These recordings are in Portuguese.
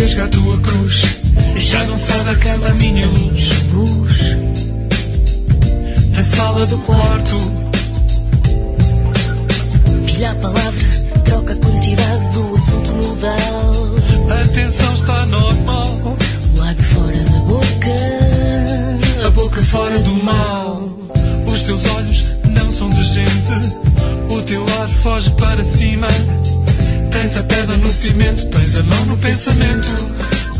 rasga a tua cruz. Já não sai da cama a minha luz. Luz na sala do quarto. Pilha a palavra, troca a quantidade do assunto nodal. A tensão está normal. O lábio fora da boca, a boca fora do mal. Os teus olhos não são de gente. O teu ar foge para cima. Tens a pedra no cimento, tens a mão no pensamento.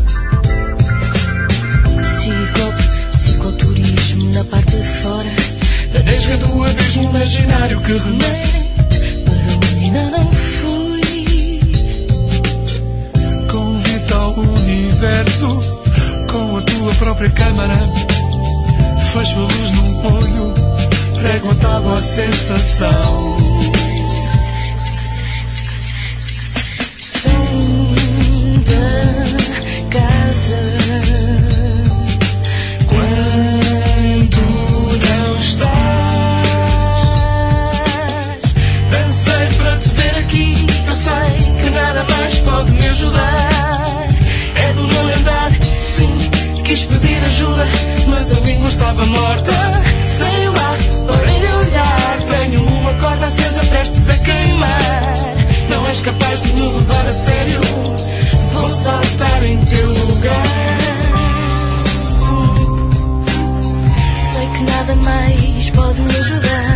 Psicoturismo na parte de fora. Na nesga do abismo imaginário que remete para onde ainda não fui. Convite ao universo com a tua própria câmara. Fecho a luz num olho, prego a tábua a sensação. Som da casa. Quando não estás, dancei para te ver aqui. Eu sei que nada mais pode me ajudar. É do não lembrar, sim, quis pedir ajuda, mas a língua estava morta. Sei lá, parei de olhar. Tenho uma corda acesa prestes a queimar. Não és capaz de me levar a sério. Vou saltar em teu lugar. Sei que nada mais pode me ajudar.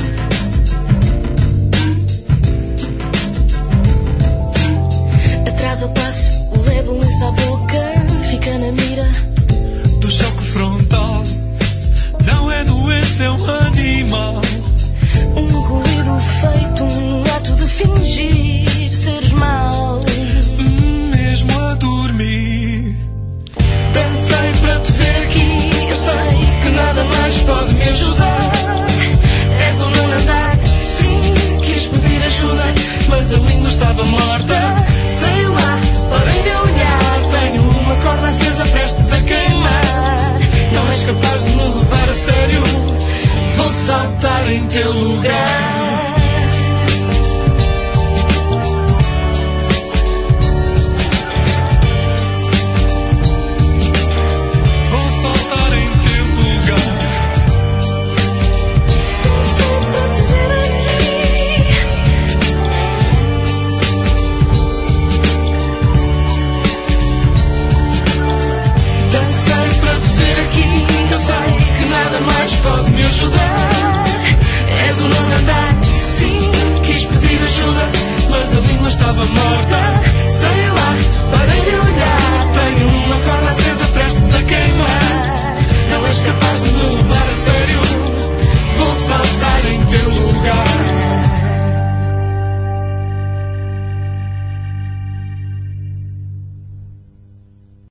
Atrás ao passo, levo um lenço à boca. Fica na mira do choque frontal. Não é doença, é um animal. Um ruído feito, um ato de fingir seres mau. Mesmo a dormir, dancei para te ver aqui. Eu sei que nada mais pode me ajudar. É do não andar, sim, quis pedir ajuda, mas a língua estava morta. Sei lá, parei de olhar. Tenho uma corda acesa prestes a queimar. Não és capaz de me levar a sério. Vou saltar em teu lugar.